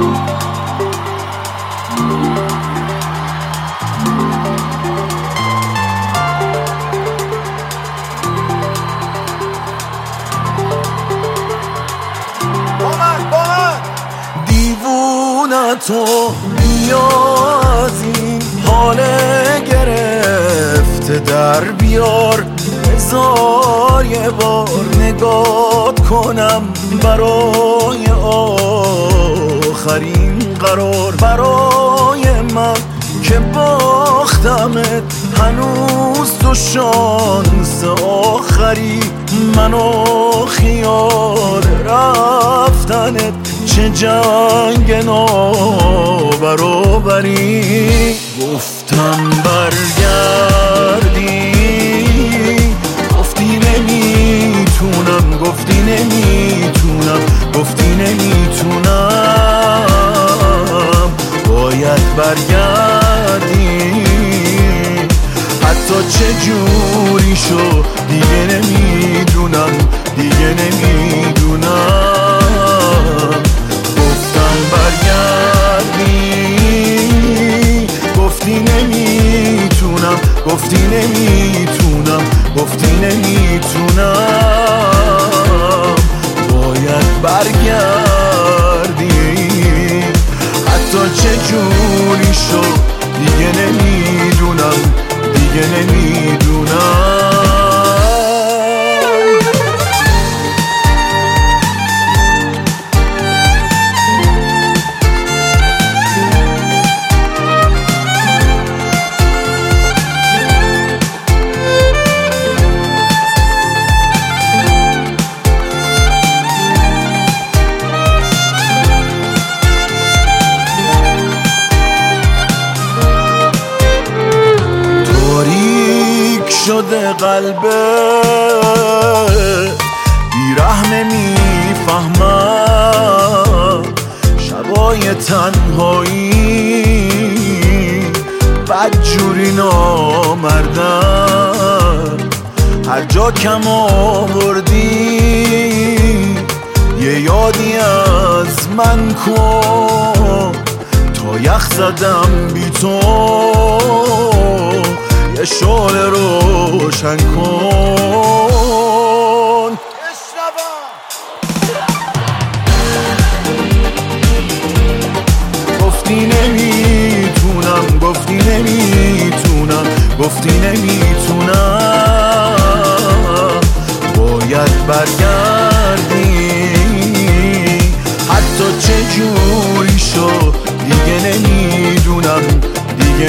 تو بیا از این حال گرفته در بیار، بذار یه بار نگات کنم برای آخرین قرار. برای من که باختمت هنوز تو شانس آخری، منو خیال رفتنت چه جنگ نابرابری. گفتم برگردی، گفتی نمیتونم، گفتی نمیتونم، گفتی نمیتونم. باید برگردی، حتی چه جوری شو دیگه نمیدونم، دیگه نمیدونم. گفتم برگردی، گفتی نمیتونم، گفتی نمیتونم، گفتی نمیتونم. باید برگردی، حتی چه جوری شو دیگه نمیدونم، دیگه نمیدونم. شده قلبه بیرحم نمیفهمم، شبای تنهایی بدجوری نامردم. هر جا کم آوردی یه یادی از من کن، تا یخ زدم بی تو یه شعله روشن کن. گفتی نمیتونم، گفتی نمیتونم، گفتی نمیتونم. باید برگردی، حتی چه جوری شو دیگه نمیدونم، دیگه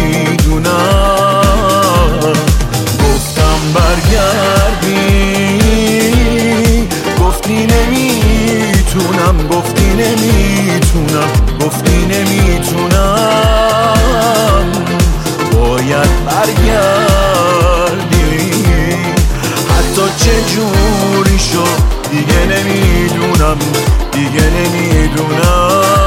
نمیدونم. گفتم برگردی، گفتی نمیتونم، گفتی نمیتونم، گفتی نمیتونم. باید برگردی، حتی چه جوری شو دیگه نمیدونم، دیگه نمیدونم.